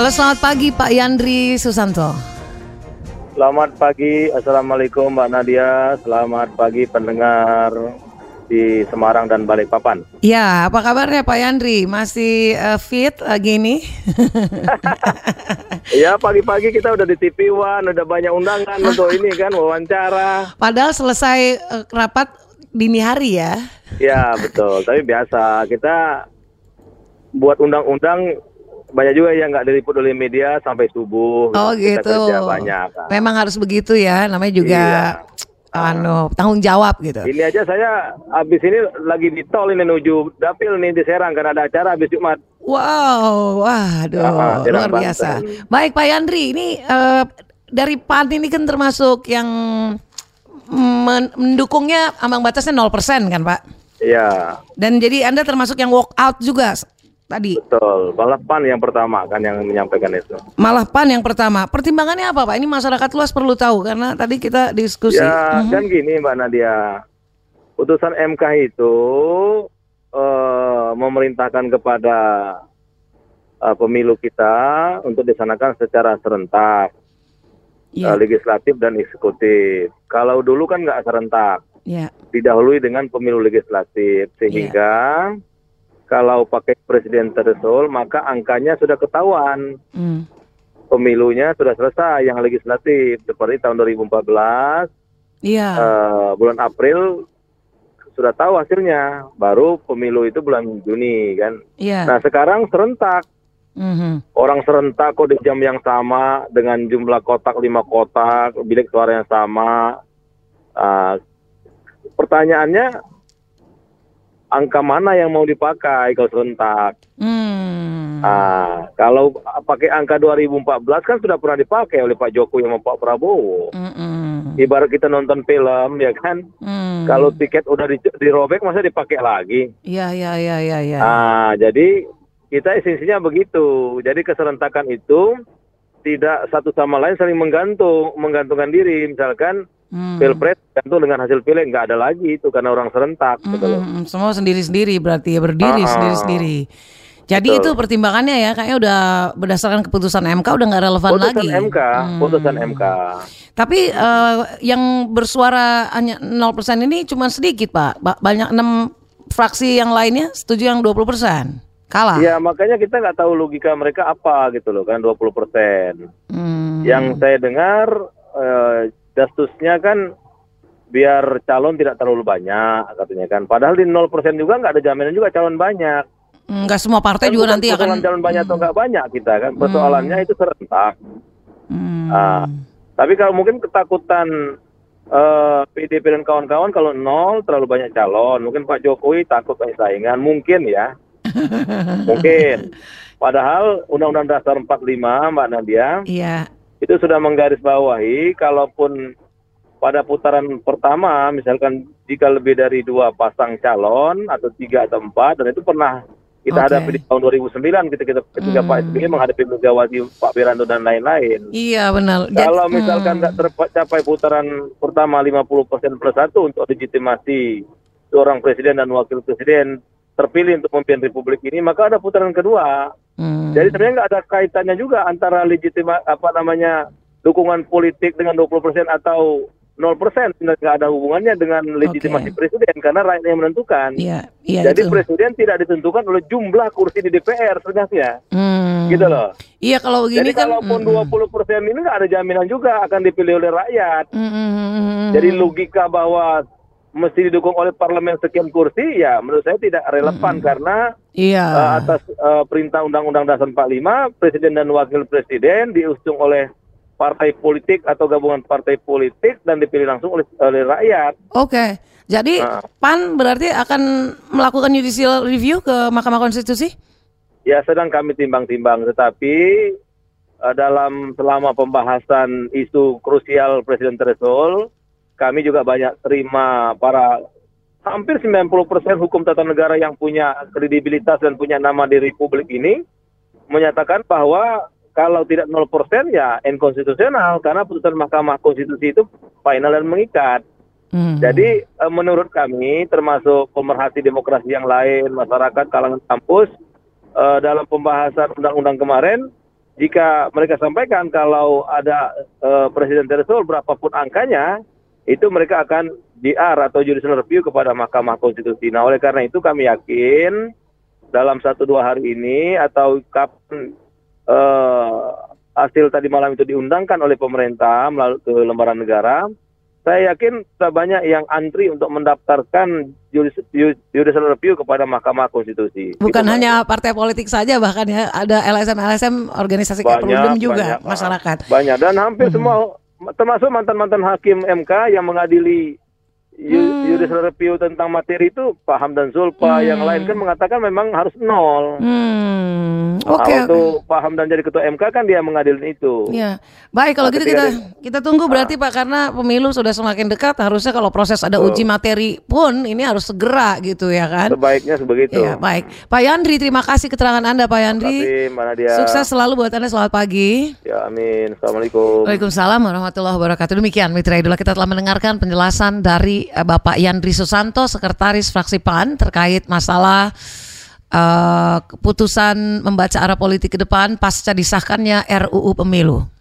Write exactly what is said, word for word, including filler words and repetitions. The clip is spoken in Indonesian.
Halo, selamat pagi Pak Yandri Susanto. Selamat pagi, Assalamualaikum Mbak Nadia. Selamat pagi pendengar di Semarang dan Balikpapan. Ya, apa kabarnya Pak Yandri? Masih uh, fit uh, gini? Ya, pagi-pagi kita udah di T V One, udah banyak undangan untuk ini kan, wawancara. Padahal selesai uh, rapat dini hari ya? Ya, betul. Tapi biasa, kita buat undang-undang banyak juga yang nggak diliput oleh media sampai subuh. Oh kita gitu. Kerja banyak. Kan. Memang harus begitu ya, namanya juga iya. anu tanggung jawab gitu. Ini aja saya habis ini lagi di tol ini menuju Dapil nih di Serang karena ada acara habis Jumat. Wow, waduh, ah, luar biasa. Banten. Baik Pak Yandri, ini uh, dari P A N ini kan termasuk yang men- mendukungnya ambang batasnya nol persen kan Pak? Iya. Dan jadi Anda termasuk yang walk out juga tadi. Betul, malah P A N yang pertama kan yang menyampaikan itu. Malah P A N yang pertama. Pertimbangannya apa Pak? Ini masyarakat luas perlu tahu karena tadi kita diskusi. Ya uh-huh. kan gini Mbak Nadia, putusan M K itu uh, memerintahkan kepada uh, pemilu kita untuk disanakan secara serentak, yeah. uh, legislatif dan eksekutif. Kalau dulu kan nggak serentak, yeah. didahului dengan pemilu legislatif sehingga yeah. kalau pakai presiden threshold maka angkanya sudah ketahuan. Mm. Pemilunya sudah selesai yang legislatif seperti tahun dua ribu empat belas. Yeah. Uh, bulan April sudah tahu hasilnya. Baru pemilu itu bulan Juni kan. Yeah. Nah, sekarang serentak. Mm-hmm. Orang serentak kok di jam yang sama dengan jumlah kotak lima kotak, bilik suara yang sama. Uh, pertanyaannya angka mana yang mau dipakai kalau serentak? Hmm. Nah, kalau pakai angka dua ribu empat belas kan sudah pernah dipakai oleh Pak Jokowi sama Pak Prabowo. Mm-mm. Ibarat kita nonton film ya kan, mm. kalau tiket udah di, dirobek masa dipakai lagi? Iya, iya, iya, iya. Ya. Nah, jadi kita esensinya begitu. Jadi keserentakan itu tidak satu sama lain saling menggantung, menggantungkan diri. Misalkan Hmm. Pilpres gantung dengan hasil pilek nggak ada lagi itu karena orang serentak. Hmm, gitu loh. Semua sendiri-sendiri berarti ya berdiri uh, sendiri-sendiri. Jadi betul. Itu pertimbangannya ya kayaknya udah berdasarkan keputusan M K udah nggak relevan putusan lagi. M K, hmm. Putusan M K. Tapi uh, yang bersuara hanya nol persen ini cuma sedikit Pak. Banyak enam fraksi yang lainnya setuju yang dua puluh persen. Kalah. Ya makanya kita nggak tahu logika mereka apa gitu loh kan dua puluh persen. Hmm. Yang saya dengar uh, dastusnya kan biar calon tidak terlalu banyak katanya kan. Padahal di nol persen juga nggak ada jaminan juga calon banyak. Nggak semua partai kan juga nanti akan calon banyak hmm. atau nggak banyak kita kan. Persoalannya hmm. itu serentak. Hmm. Nah, tapi kalau mungkin ketakutan uh, P D I P dan kawan-kawan kalau nol terlalu banyak calon. Mungkin Pak Jokowi takut banyak saingan. Mungkin ya. Mungkin. Padahal Undang-Undang Dasar empat puluh lima Mbak Nadia. Iya. Itu sudah menggarisbawahi kalaupun pada putaran pertama misalkan jika lebih dari dua pasang calon atau tiga atau empat dan itu pernah kita okay. hadapi di tahun dua ribu sembilan ketika kita ketika hmm. Pak S B Y menghadapi Megawati, Pak Wiranto dan lain-lain. Iya benar. Kalau misalkan tidak hmm. tercapai putaran pertama lima puluh persen plus satu untuk legitimasi seorang presiden dan wakil presiden terpilih untuk memimpin republik ini, maka ada putaran kedua. Hmm. Jadi sebenarnya nggak ada kaitannya juga antara legitima apa namanya dukungan politik dengan dua puluh persen atau nol persen, nggak ada hubungannya dengan legitimasi okay. presiden karena rakyat yang menentukan. Yeah, yeah, Jadi itu. Presiden tidak ditentukan oleh jumlah kursi di D P R sebenarnya, hmm. gitu loh. Iya kalau begini Jadi kan. Jadi kalaupun mm, dua puluh persen ini nggak ada jaminan juga akan dipilih oleh rakyat. Mm, mm, Jadi logika bahwa mesti didukung oleh parlemen sekian kursi, ya menurut saya tidak relevan hmm. karena iya. uh, atas uh, perintah Undang-Undang Dasar empat puluh lima, presiden dan wakil presiden diusung oleh partai politik atau gabungan partai politik dan dipilih langsung oleh, oleh rakyat. Oke, okay. Jadi nah. P A N berarti akan melakukan judicial review ke Mahkamah Konstitusi? Ya sedang kami timbang-timbang, tetapi uh, dalam selama pembahasan isu krusial presiden threshold, kami juga banyak terima para hampir sembilan puluh persen hukum tata negara yang punya kredibilitas dan punya nama di Republik ini menyatakan bahwa kalau tidak nol persen ya inkonstitusional karena putusan Mahkamah Konstitusi itu final dan mengikat. Hmm. Jadi menurut kami termasuk pemerhati demokrasi yang lain, masyarakat, kalangan kampus dalam pembahasan undang-undang kemarin jika mereka sampaikan kalau ada uh, presiden threshold berapapun angkanya, itu mereka akan J R atau judicial review kepada Mahkamah Konstitusi. Nah, oleh karena itu kami yakin dalam satu dua hari ini atau kapan uh, hasil tadi malam itu diundangkan oleh pemerintah melalui ke lembaran negara, saya yakin sudah banyak yang antri untuk mendaftarkan judicial review kepada Mahkamah Konstitusi. Bukan itu hanya banyak. Partai politik saja, bahkan ya ada L S M L S M organisasi keperluan juga banyak, masyarakat. Banyak dan hampir hmm. semua termasuk mantan-mantan hakim M K yang mengadili hmm. judicial review tentang materi itu, Pak Hamdan Zulfa, hmm. yang lain kan mengatakan memang harus nol. Hmm. Oke. Okay. Nah, waktu Pak Hamdan jadi ketua M K kan dia mengadili itu. Ya, baik kalau nah, gitu kita dia, kita tunggu berarti nah. Pak, karena pemilu sudah semakin dekat, harusnya kalau proses ada oh. uji materi pun ini harus segera gitu ya kan? Sebaiknya sebegitu. Ya, baik, Pak Yandri, terima kasih keterangan Anda Pak Yandri. Terima kasih, Mbak Nadia. Sukses selalu buat Anda. Selamat pagi. Ya, amin. Assalamualaikum. Waalaikumsalam warahmatullahi wabarakatuh. Demikian Mitra Idola, kita telah mendengarkan penjelasan dari uh, Bapak Yandri Susanto, Sekretaris Fraksi P A N terkait masalah uh, keputusan membaca arah politik ke depan pasca disahkannya R U U Pemilu.